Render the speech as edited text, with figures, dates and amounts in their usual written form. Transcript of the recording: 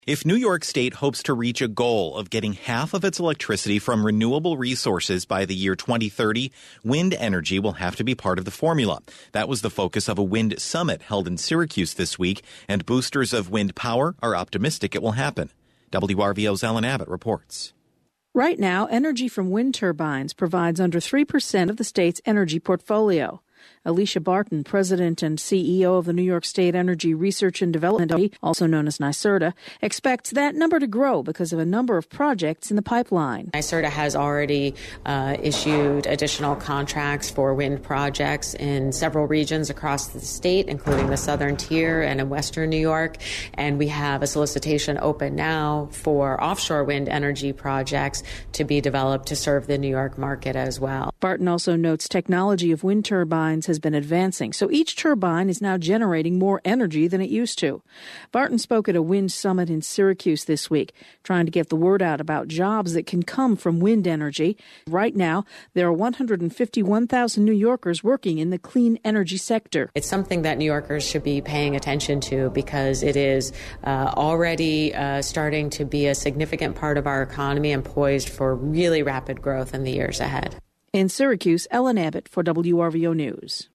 If New York State hopes to reach a goal of getting half of its electricity from renewable resources by the year 2030, wind energy will have to be part of the formula. That was the focus of a wind summit held in Syracuse this week, and boosters of wind power are optimistic it will happen. WRVO's Ellen Abbott reports. Right now, energy from wind turbines provides under 3% of the state's energy portfolio. Alicia Barton, president and CEO of the New York State Energy Research and Development Authority, also known as NYSERDA, expects that number to grow because of a number of projects in the pipeline. NYSERDA has already issued additional contracts for wind projects in several regions across the state, including the southern tier and in western New York. And we have a solicitation open now for offshore wind energy projects to be developed to serve the New York market as well. Barton also notes technology of wind turbines has been advancing, so each turbine is now generating more energy than it used to. Barton spoke at a wind summit in Syracuse this week, trying to get the word out about jobs that can come from wind energy. Right now, there are 151,000 New Yorkers working in the clean energy sector. It's something that New Yorkers should be paying attention to because it is already starting to be a significant part of our economy and poised for really rapid growth in the years ahead. In Syracuse, Ellen Abbott for WRVO News.